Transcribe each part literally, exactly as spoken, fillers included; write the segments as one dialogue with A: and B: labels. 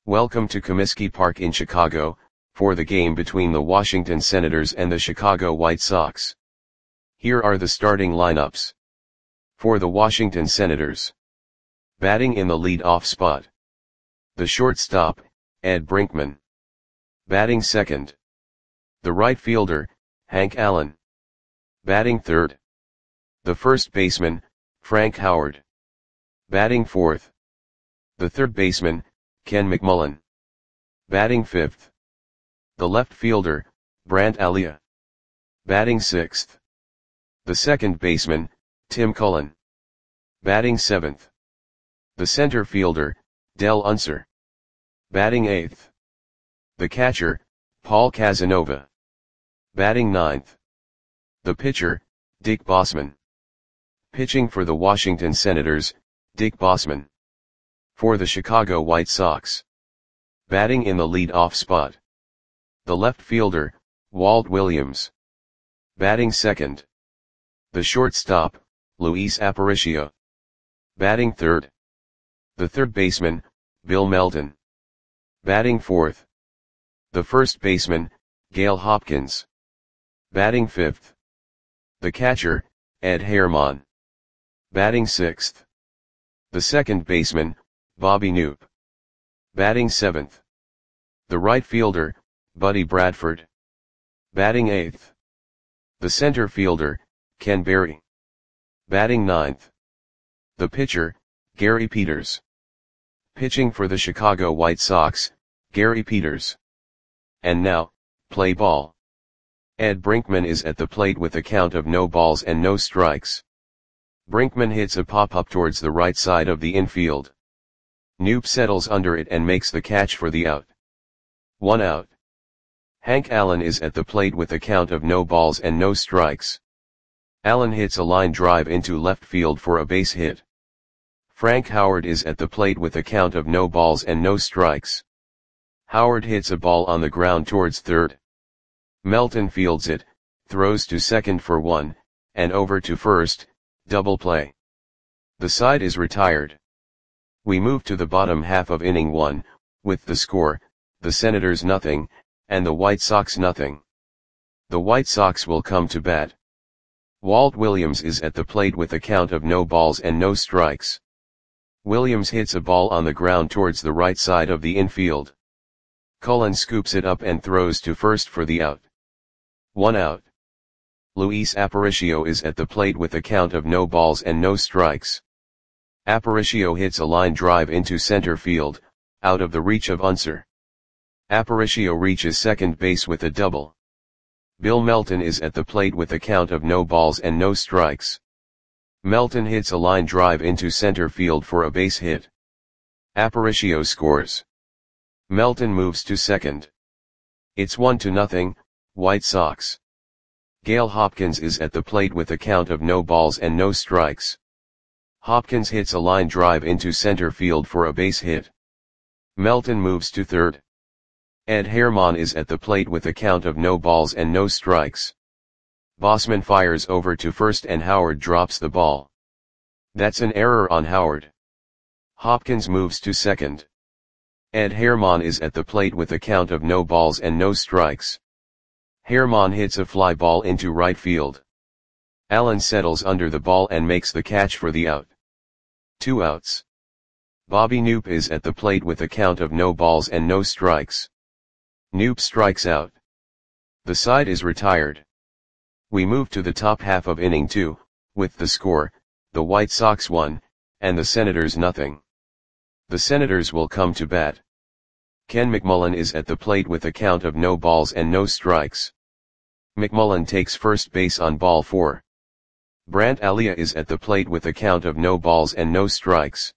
A: Welcome to Comiskey Park in Chicago, for the game between the Washington Senators and the Chicago White Sox. Here are the starting lineups. For the Washington Senators. Batting in the lead-off spot. The shortstop, Ed Brinkman. Batting second. The right fielder, Hank Allen. Batting third. The first baseman, Frank Howard. Batting fourth. The third baseman, Ken McMullen. Batting fifth. The left fielder, Brandt Alia. Batting sixth. The second baseman, Tim Cullen. Batting seventh. The center fielder, Del Unser. Batting eighth. The catcher, Paul Casanova. Batting ninth. The pitcher, Dick Bosman. Pitching for the Washington Senators, Dick Bosman. For the Chicago White Sox. Batting in the lead-off spot. The left fielder, Walt Williams. Batting second. The shortstop, Luis Aparicio. Batting third. The third baseman, Bill Melton. Batting fourth. The first baseman, Gail Hopkins. Batting fifth. The catcher, Ed Herman. Batting sixth. The second baseman, Bobby Knoop. Batting seventh. The right fielder, Buddy Bradford. Batting eighth. The center fielder, Ken Berry. Batting ninth. The pitcher, Gary Peters. Pitching for the Chicago White Sox, Gary Peters. And now, play ball. Ed Brinkman is at the plate with a count of no balls and no strikes. Brinkman hits a pop-up towards the right side of the infield. Knoop settles under it and makes the catch for the out. One out. Hank Allen is at the plate with a count of no balls and no strikes. Allen hits a line drive into left field for a base hit. Frank Howard is at the plate with a count of no balls and no strikes. Howard hits a ball on the ground towards third. Melton fields it, throws to second for one, and over to first, double play. The side is retired. We move to the bottom half of inning one, with the score, the Senators nothing, and the White Sox nothing. The White Sox will come to bat. Walt Williams is at the plate with a count of no balls and no strikes. Williams hits a ball on the ground towards the right side of the infield. Cullen scoops it up and throws to first for the out. One out. Luis Aparicio is at the plate with a count of no balls and no strikes. Aparicio hits a line drive into center field, out of the reach of Unser. Aparicio reaches second base with a double. Bill Melton is at the plate with a count of no balls and no strikes. Melton hits a line drive into center field for a base hit. Aparicio scores. Melton moves to second. It's one to nothing, White Sox. Gail Hopkins is at the plate with a count of no balls and no strikes. Hopkins hits a line drive into center field for a base hit. Melton moves to third. Ed Herman is at the plate with a count of no balls and no strikes. Bosman fires over to first and Howard drops the ball. That's an error on Howard. Hopkins moves to second. Ed Herman is at the plate with a count of no balls and no strikes. Herman hits a fly ball into right field. Allen settles under the ball and makes the catch for the out. Two outs. Bobby Knoop is at the plate with a count of no balls and no strikes. Knoop strikes out. The side is retired. We move to the top half of inning two, with the score, the White Sox one, and the Senators nothing. The Senators will come to bat. Ken McMullen is at the plate with a count of no balls and no strikes. McMullen takes first base on ball four. Brandt Alia is at the plate with a count of no balls and no strikes.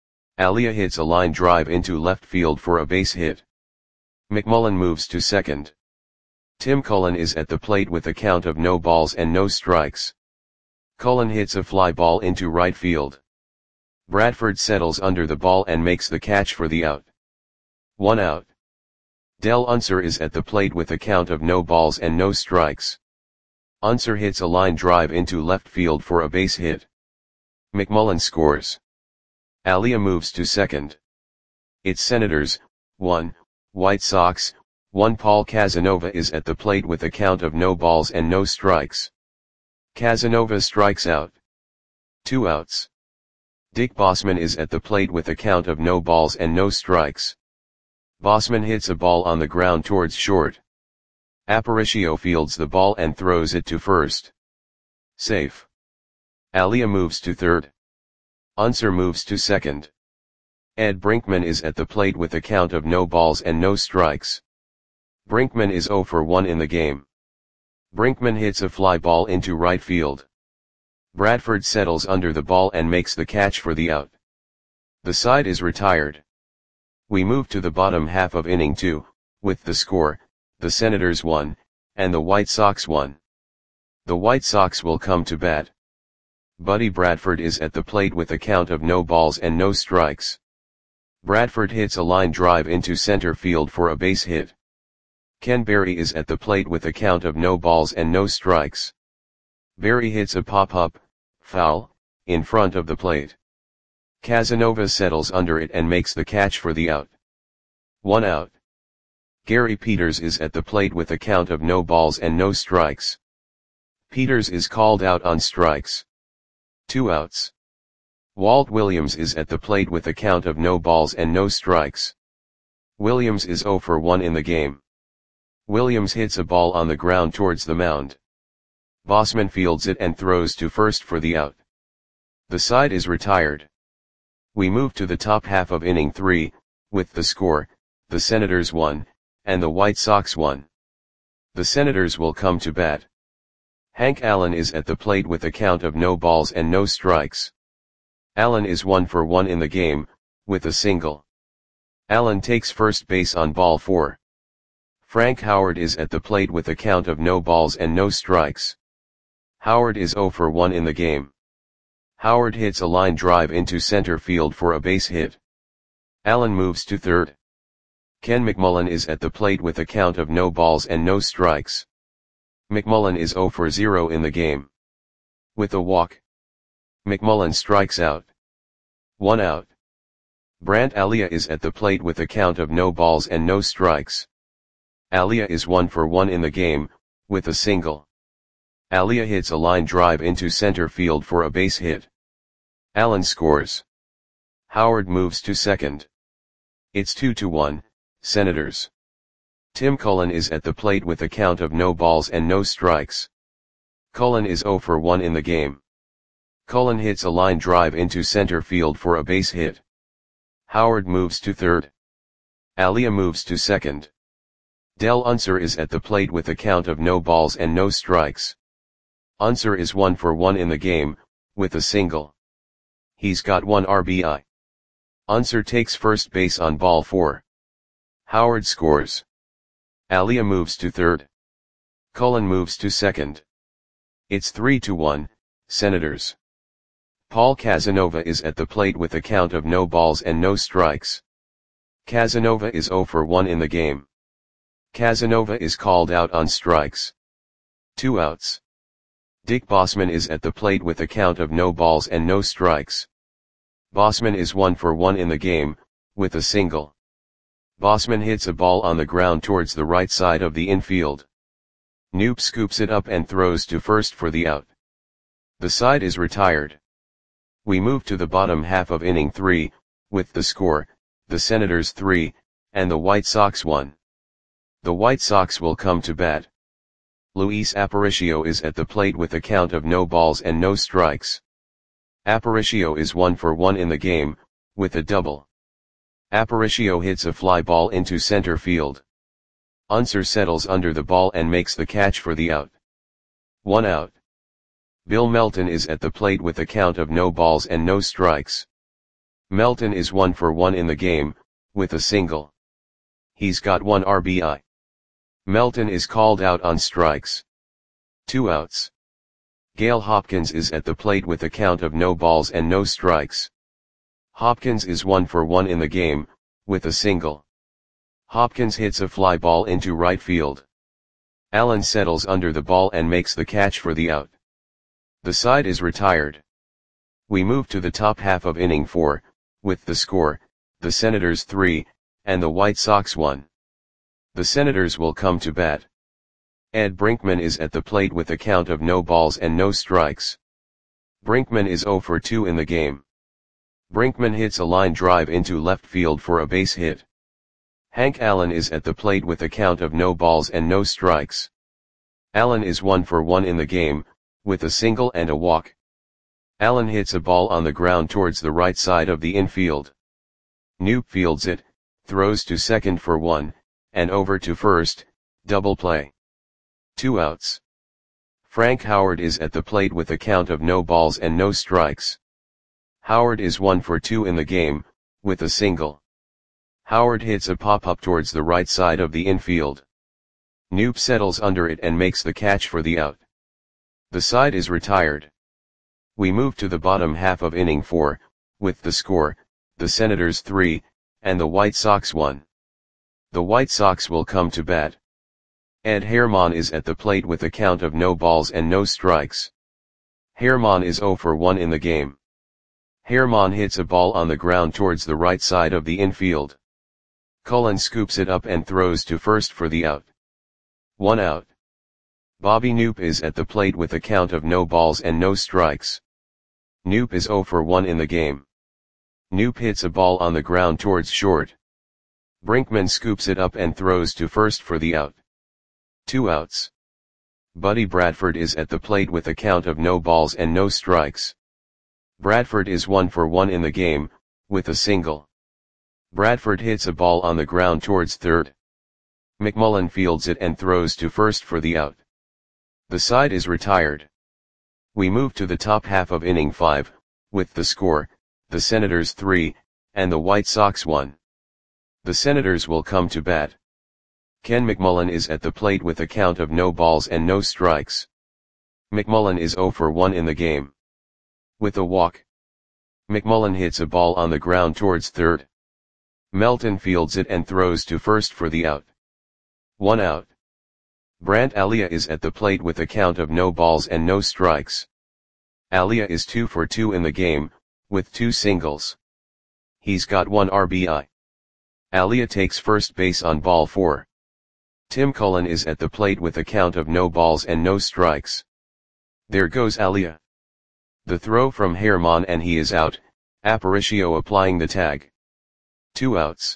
A: Alia hits a line drive into left field for a base hit. McMullen moves to second. Tim Cullen is at the plate with a count of no balls and no strikes. Cullen hits a fly ball into right field. Bradford settles under the ball and makes the catch for the out. One out. Del Unser is at the plate with a count of no balls and no strikes. Unser hits a line drive into left field for a base hit. McMullen scores. Alia moves to second. It's Senators, one, White Sox, one. Paul Casanova is at the plate with a count of no balls and no strikes. Casanova strikes out. Two outs. Dick Bosman is at the plate with a count of no balls and no strikes. Bosman hits a ball on the ground towards short. Aparicio fields the ball and throws it to first. Safe. Alia moves to third. Unser moves to second. Ed Brinkman is at the plate with a count of no balls and no strikes. Brinkman is zero for one in the game. Brinkman hits a fly ball into right field. Bradford settles under the ball and makes the catch for the out. The side is retired. We move to the bottom half of inning two, with the score, the Senators one, and the White Sox one. The White Sox will come to bat. Buddy Bradford is at the plate with a count of no balls and no strikes. Bradford hits a line drive into center field for a base hit. Ken Berry is at the plate with a count of no balls and no strikes. Berry hits a pop-up, foul, in front of the plate. Casanova settles under it and makes the catch for the out. One out. Gary Peters is at the plate with a count of no balls and no strikes. Peters is called out on strikes. Two outs. Walt Williams is at the plate with a count of no balls and no strikes. Williams is zero for one in the game. Williams hits a ball on the ground towards the mound. Bosman fields it and throws to first for the out. The side is retired. We move to the top half of inning three, with the score, the Senators one, and the White Sox one. The Senators will come to bat. Hank Allen is at the plate with a count of no balls and no strikes. Allen is one for one in the game, with a single. Allen takes first base on ball four. Frank Howard is at the plate with a count of no balls and no strikes. Howard is zero for one in the game. Howard hits a line drive into center field for a base hit. Allen moves to third. Ken McMullen is at the plate with a count of no balls and no strikes. McMullen is zero for zero in the game. With a walk, McMullen strikes out. One out. Brant Alia is at the plate with a count of no balls and no strikes. Alia is one for one in the game, with a single. Alia hits a line drive into center field for a base hit. Allen scores. Howard moves to second. It's two to one, Senators. Tim Cullen is at the plate with a count of no balls and no strikes. Cullen is zero for one in the game. Cullen hits a line drive into center field for a base hit. Howard moves to third. Alia moves to second. Del Unser is at the plate with a count of no balls and no strikes. Unser is one for one in the game, with a single. He's got one R B I. Unser takes first base on ball four. Howard scores. Alia moves to third. Cullen moves to second. It's three to one, Senators. Paul Casanova is at the plate with a count of no balls and no strikes. Casanova is zero for one in the game. Casanova is called out on strikes. Two outs. Dick Bosman is at the plate with a count of no balls and no strikes. Bosman is one for one in the game, with a single. Bosman hits a ball on the ground towards the right side of the infield. Knoop scoops it up and throws to first for the out. The side is retired. We move to the bottom half of inning three, with the score, the Senators three, and the White Sox one. The White Sox will come to bat. Luis Aparicio is at the plate with a count of no balls and no strikes. Aparicio is one for one in the game, with a double. Aparicio hits a fly ball into center field. Unser settles under the ball and makes the catch for the out. One out. Bill Melton is at the plate with a count of no balls and no strikes. Melton is one for one in the game, with a single. He's got one R B I. Melton is called out on strikes. Two outs. Gail Hopkins is at the plate with a count of no balls and no strikes. Hopkins is one for one in the game, with a single. Hopkins hits a fly ball into right field. Allen settles under the ball and makes the catch for the out. The side is retired. We move to the top half of inning four, with the score, the Senators three, and the White Sox one. The Senators will come to bat. Ed Brinkman is at the plate with a count of no balls and no strikes. Brinkman is oh for two in the game. Brinkman hits a line drive into left field for a base hit. Hank Allen is at the plate with a count of no balls and no strikes. Allen is one for one in the game, with a single and a walk. Allen hits a ball on the ground towards the right side of the infield. Knoop fields it, throws to second for one, and over to first, double play. Two outs. Frank Howard is at the plate with a count of no balls and no strikes. Howard is one for two in the game, with a single. Howard hits a pop-up towards the right side of the infield. Knoop settles under it and makes the catch for the out. The side is retired. We move to the bottom half of inning four, with the score, the Senators three, and the White Sox one. The White Sox will come to bat. Ed Herman is at the plate with a count of no balls and no strikes. Herman is oh for one in the game. Herman hits a ball on the ground towards the right side of the infield. Cullen scoops it up and throws to first for the out. One out. Bobby Knoop is at the plate with a count of no balls and no strikes. Knoop is oh for one in the game. Knoop hits a ball on the ground towards short. Brinkman scoops it up and throws to first for the out. Two outs. Buddy Bradford is at the plate with a count of no balls and no strikes. Bradford is one for one in the game, with a single. Bradford hits a ball on the ground towards third. McMullen fields it and throws to first for the out. The side is retired. We move to the top half of inning five, with the score, the Senators three, and the White Sox one. The Senators will come to bat. Ken McMullen is at the plate with a count of no balls and no strikes. McMullen is oh for one in the game. With a walk. McMullen hits a ball on the ground towards third. Melton fields it and throws to first for the out. One out. Brant Alia is at the plate with a count of no balls and no strikes. Alia is two for two in the game, with two singles. He's got one R B I. Alia takes first base on ball four. Tim Cullen is at the plate with a count of no balls and no strikes. There goes Alia. The throw from Herman and he is out, Aparicio applying the tag. Two outs.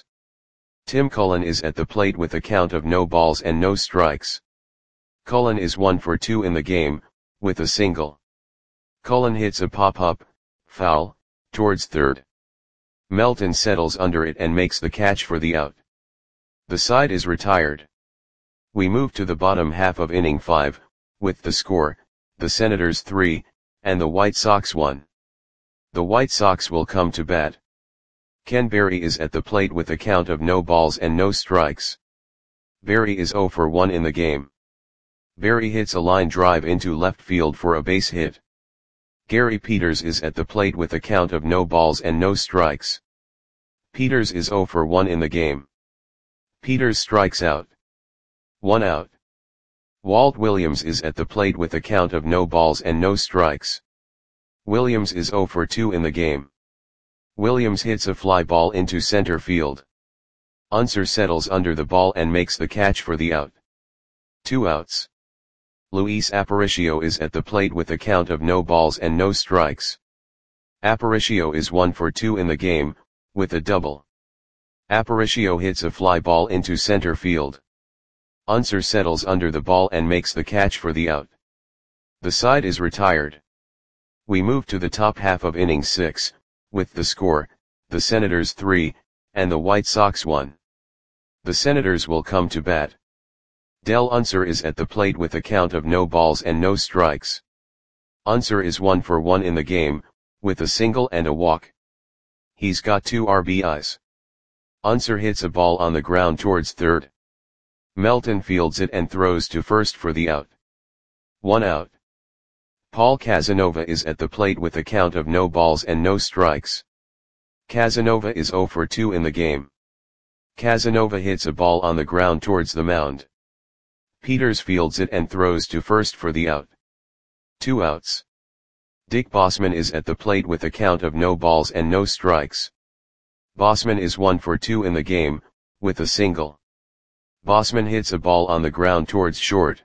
A: Tim Cullen is at the plate with a count of no balls and no strikes. Cullen is one for two in the game, with a single. Cullen hits a pop-up, foul, towards third. Melton settles under it and makes the catch for the out. The side is retired. We move to the bottom half of inning five, with the score, the Senators three, and the White Sox one. The White Sox will come to bat. Ken Berry is at the plate with a count of no balls and no strikes. Berry is oh for one in the game. Berry hits a line drive into left field for a base hit. Gary Peters is at the plate with a count of no balls and no strikes. Peters is oh for one in the game. Peters strikes out. One out. Walt Williams is at the plate with a count of no balls and no strikes. Williams is oh for two in the game. Williams hits a fly ball into center field. Unser settles under the ball and makes the catch for the out. Two outs. Luis Aparicio is at the plate with a count of no balls and no strikes. Aparicio is one for two in the game, with a double. Aparicio hits a fly ball into center field. Unser settles under the ball and makes the catch for the out. The side is retired. We move to the top half of inning six, with the score, the Senators three, and the White Sox one. The Senators will come to bat. Del Unser is at the plate with a count of no balls and no strikes. Unser is one for one in the game, with a single and a walk. He's got two R B Is. Unser hits a ball on the ground towards third. Melton fields it and throws to first for the out. One out. Paul Casanova is at the plate with a count of no balls and no strikes. Casanova is oh for two in the game. Casanova hits a ball on the ground towards the mound. Peters fields it and throws to first for the out. Two outs. Dick Bossman is at the plate with a count of no balls and no strikes. Bossman is one for two in the game, with a single. Bosman hits a ball on the ground towards short.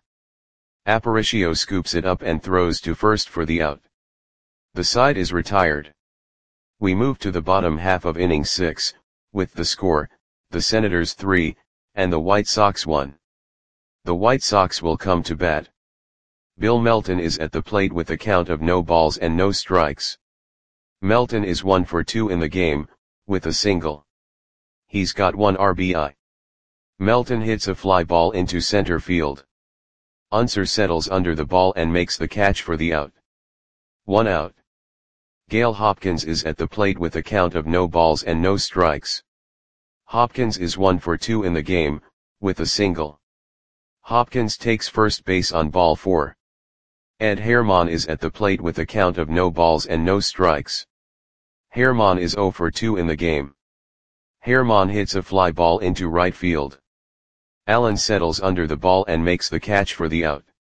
A: Aparicio scoops it up and throws to first for the out. The side is retired. We move to the bottom half of inning six, with the score, the Senators three, and the White Sox one. The White Sox will come to bat. Bill Melton is at the plate with a count of no balls and no strikes. Melton is one for two in the game, with a single. He's got one R B I. Melton hits a fly ball into center field. Unser settles under the ball and makes the catch for the out. One out. Gale Hopkins is at the plate with a count of no balls and no strikes. Hopkins is one for two in the game, with a single. Hopkins takes first base on ball four. Ed Herman is at the plate with a count of no balls and no strikes. Herman is zero for two in the game. Herman hits a fly ball into right field. Allen settles under the ball and makes the catch for the out.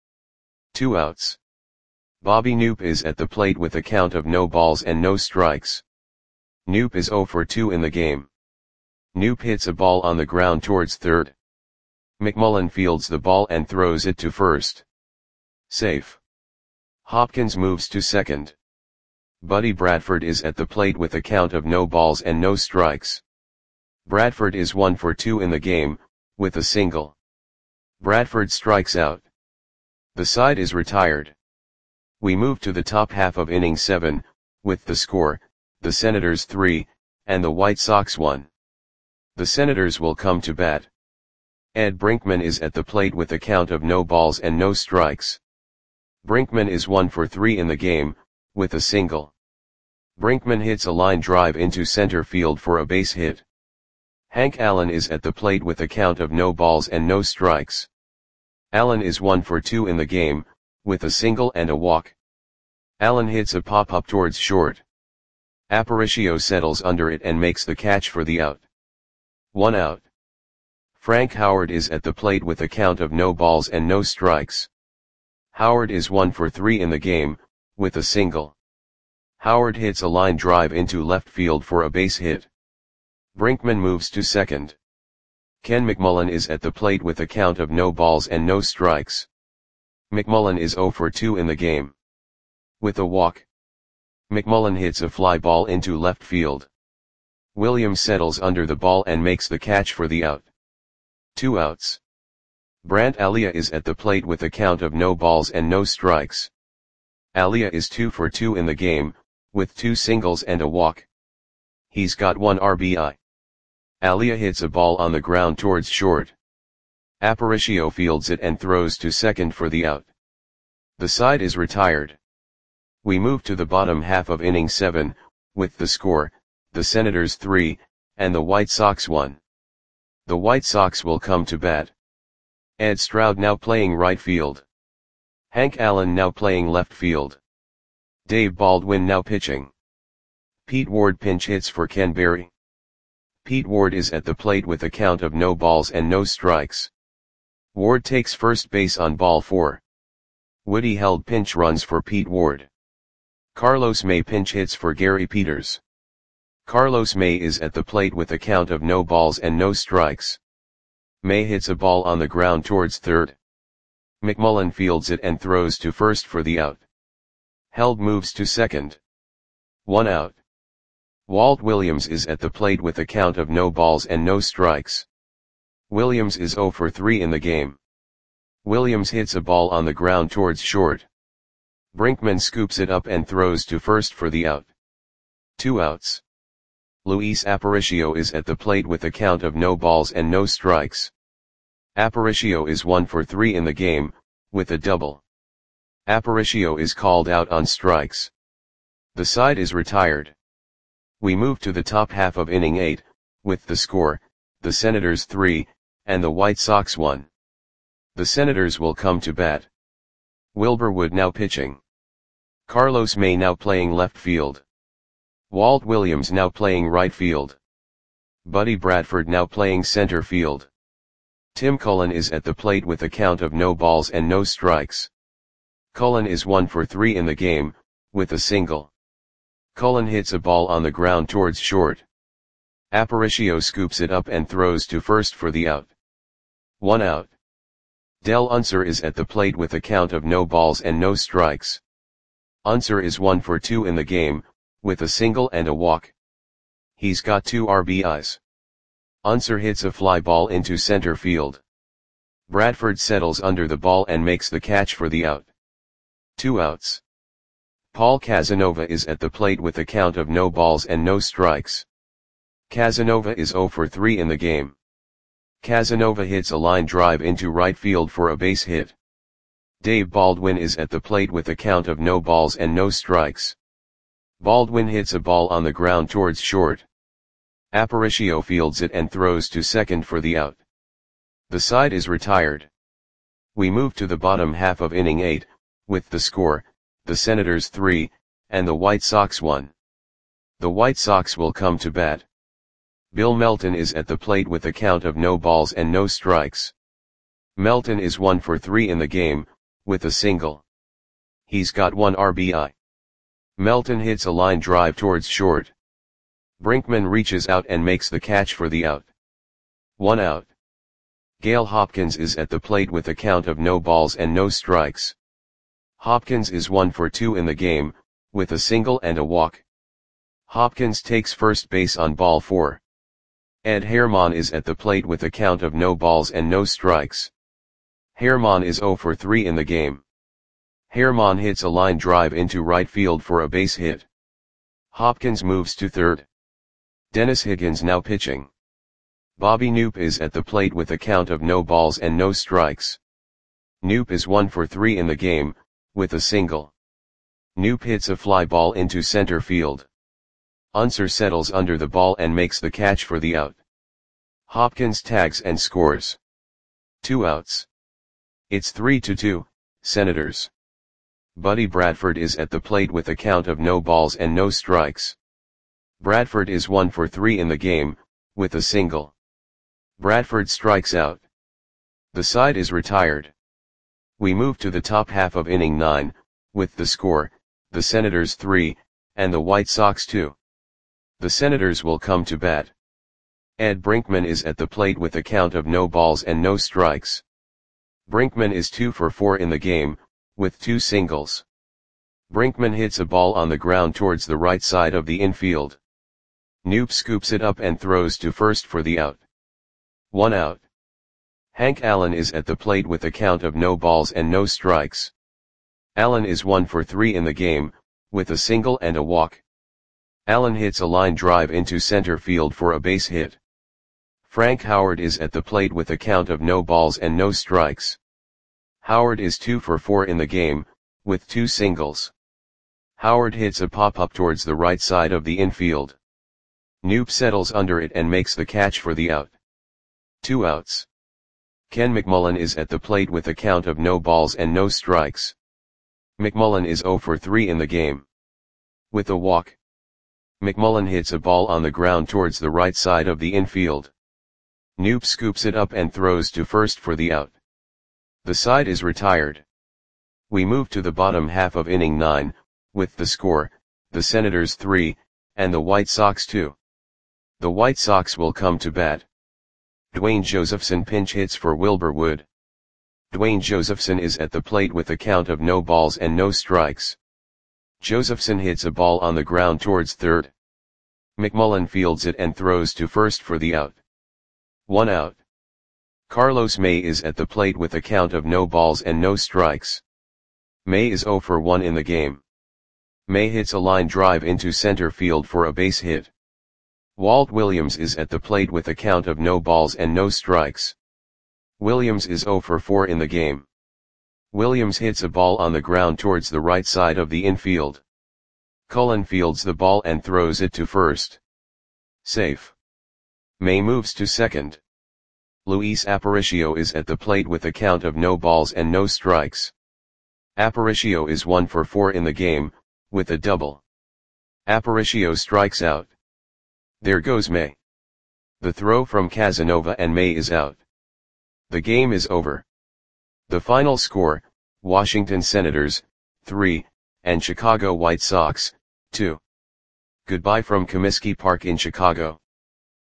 A: Two outs. Bobby Knoop is at the plate with a count of no balls and no strikes. Knoop is zero for two in the game. Knoop hits a ball on the ground towards third. McMullen fields the ball and throws it to first. Safe. Hopkins moves to second. Buddy Bradford is at the plate with a count of no balls and no strikes. Bradford is one for two in the game, with a single. Bradford strikes out. The side is retired. We move to the top half of inning seven, with the score, the Senators three, and the White Sox one. The Senators will come to bat. Ed Brinkman is at the plate with a count of no balls and no strikes. Brinkman is one for three in the game, with a single. Brinkman hits a line drive into center field for a base hit. Hank Allen is at the plate with a count of no balls and no strikes. Allen is one for two in the game, with a single and a walk. Allen hits a pop-up towards short. Aparicio settles under it and makes the catch for the out. One out. Frank Howard is at the plate with a count of no balls and no strikes. Howard is one for three in the game, with a single. Howard hits a line drive into left field for a base hit. Brinkman moves to second. Ken McMullen is at the plate with a count of no balls and no strikes. McMullen is zero for two in the game. With a walk. McMullen hits a fly ball into left field. Williams settles under the ball and makes the catch for the out. Two outs. Brant Alia is at the plate with a count of no balls and no strikes. Alia is two for two in the game, with two singles and a walk. He's got one R B I. Alia hits a ball on the ground towards short. Aparicio fields it and throws to second for the out. The side is retired. We move to the bottom half of inning seven, with the score, the Senators three, and the White Sox one. The White Sox will come to bat. Ed Stroud now playing right field. Hank Allen now playing left field. Dave Baldwin now pitching. Pete Ward pinch hits for Ken Berry. Pete Ward is at the plate with a count of no balls and no strikes. Ward takes first base on ball four. Woody Held pinch runs for Pete Ward. Carlos May pinch hits for Gary Peters. Carlos May is at the plate with a count of no balls and no strikes. May hits a ball on the ground towards third. McMullen fields it and throws to first for the out. Held moves to second. One out. Walt Williams is at the plate with a count of no balls and no strikes. Williams is zero for three in the game. Williams hits a ball on the ground towards short. Brinkman scoops it up and throws to first for the out. Two outs. Luis Aparicio is at the plate with a count of no balls and no strikes. Aparicio is one for three in the game, with a double. Aparicio is called out on strikes. The side is retired. We move to the top half of inning eight, with the score, the Senators three, and the White Sox one. The Senators will come to bat. Wilbur Wood now pitching. Carlos May now playing left field. Walt Williams now playing right field. Buddy Bradford now playing center field. Tim Cullen is at the plate with a count of no balls and no strikes. Cullen is one for three in the game, with a single. Cullen hits a ball on the ground towards short. Aparicio scoops it up and throws to first for the out. One out. Del Unser is at the plate with a count of no balls and no strikes. Unser is one for two in the game, with a single and a walk. He's got two R B Is. Unser hits a fly ball into center field. Bradford settles under the ball and makes the catch for the out. Two outs. Paul Casanova is at the plate with a count of no balls and no strikes. Casanova is zero for three in the game. Casanova hits a line drive into right field for a base hit. Dave Baldwin is at the plate with a count of no balls and no strikes. Baldwin hits a ball on the ground towards short. Aparicio fields it and throws to second for the out. The side is retired. We move to the bottom half of inning eight, with the score, the Senators three, and the White Sox one. The White Sox will come to bat. Bill Melton is at the plate with a count of no balls and no strikes. Melton is one for three in the game, with a single. He's got one R B I. Melton hits a line drive towards short. Brinkman reaches out and makes the catch for the out. One out. Gale Hopkins is at the plate with a count of no balls and no strikes. Hopkins is one for two in the game, with a single and a walk. Hopkins takes first base on ball four. Ed Herman is at the plate with a count of no balls and no strikes. Herman is zero for three in the game. Herman hits a line drive into right field for a base hit. Hopkins moves to third. Dennis Higgins now pitching. Bobby Knoop is at the plate with a count of no balls and no strikes. Knoop is one for three in the game, with a single. Knoop hits a fly ball into center field. Unser settles under the ball and makes the catch for the out. Hopkins tags and scores. Two outs. It's three to two, Senators. Buddy Bradford is at the plate with a count of no balls and no strikes. Bradford is one for three in the game, with a single. Bradford strikes out. The side is retired. We move to the top half of inning nine, with the score, the Senators three, and the White Sox two. The Senators will come to bat. Ed Brinkman is at the plate with a count of no balls and no strikes. Brinkman is two for four in the game, with two singles. Brinkman hits a ball on the ground towards the right side of the infield. Knoop scoops it up and throws to first for the out. One out. Hank Allen is at the plate with a count of no balls and no strikes. Allen is one for three in the game, with a single and a walk. Allen hits a line drive into center field for a base hit. Frank Howard is at the plate with a count of no balls and no strikes. Howard is two for four in the game, with two singles. Howard hits a pop-up towards the right side of the infield. Knoop settles under it and makes the catch for the out. Two outs. Ken McMullen is at the plate with a count of no balls and no strikes. McMullen is zero for three in the game. With a walk. McMullen hits a ball on the ground towards the right side of the infield. Knoop scoops it up and throws to first for the out. The side is retired. We move to the bottom half of inning nine, with the score, the Senators three, and the White Sox two. The White Sox will come to bat. Dwayne Josephson pinch hits for Wilbur Wood. Dwayne Josephson is at the plate with a count of no balls and no strikes. Josephson hits a ball on the ground towards third. McMullen fields it and throws to first for the out. One out. Carlos May is at the plate with a count of no balls and no strikes. May is zero for one in the game. May hits a line drive into center field for a base hit. Walt Williams is at the plate with a count of no balls and no strikes. Williams is zero for four in the game. Williams hits a ball on the ground towards the right side of the infield. Cullen fields the ball and throws it to first. Safe. May moves to second. Luis Aparicio is at the plate with a count of no balls and no strikes. Aparicio is one for four in the game, with a double. Aparicio strikes out. There goes May. The throw from Casanova and May is out. The game is over. The final score, Washington Senators, three, and Chicago White Sox, two. Goodbye from Comiskey Park in Chicago.